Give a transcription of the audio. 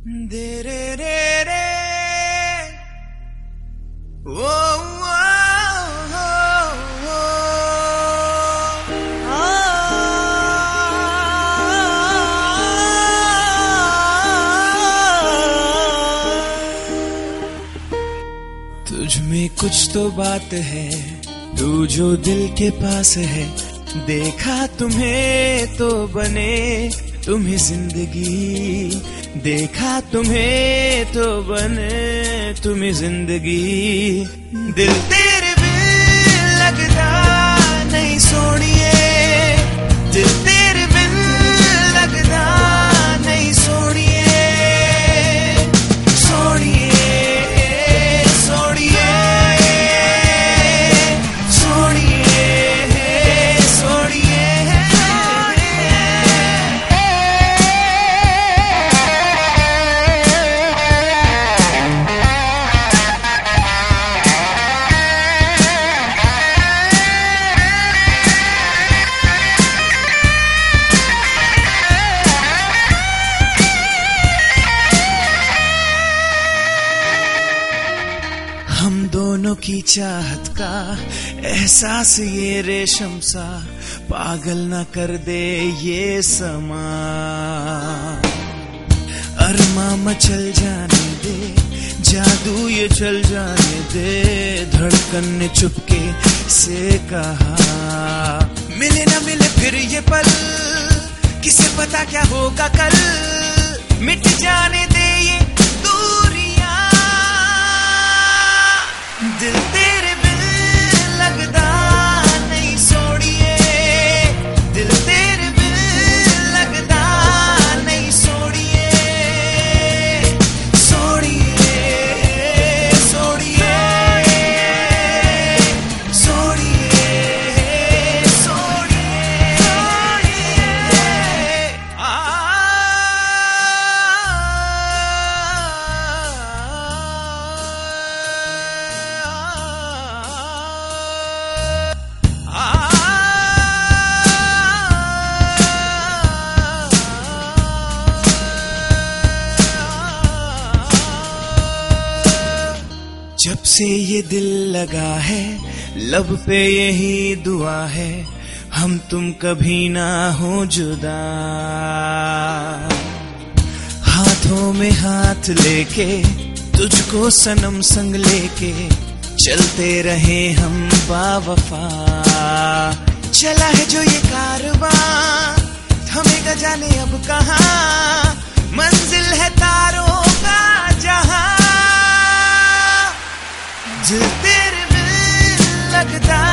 दे रे रे रे ओ तुझ में कुछ तो बात है, तू जो दिल के पास है। देखा तुम्हें तो बने तुम्हें जिंदगी, देखा तुम्हें तो बने तुम्हें जिंदगी। दिल तेरे बिन लगता नहीं सोनिए, दिल तेरे बिन लगता नहीं सोनिए, सोनिए हम दोनों की चाहत का एहसास ये रेशम सा पागल न कर दे ये समा। अरमा मचल जाने दे, जादू ये चल जाने दे। धड़कन ने चुपके से कहा मिले न मिले फिर ये पल, किसे पता क्या होगा कल। मिट जाने दे ये दूरियां, दिल तेरे बिन लगता नहीं सोनिए, दिल तेरे बिन लगता नहीं सोनिए, सोनिए सोनिए सोनिए सोनिए जब से ये दिल लगा है, लब पे यही दुआ है, हम तुम कभी ना हो जुदा। हाथों में हाथ लेके तुझको सनम संग लेके चलते रहे हम बावफा। चला है जो ये कारवां, थमेगा जाने अब कहाँ। मंजिल है तारों का जहां, दिल तेरे बिन लगता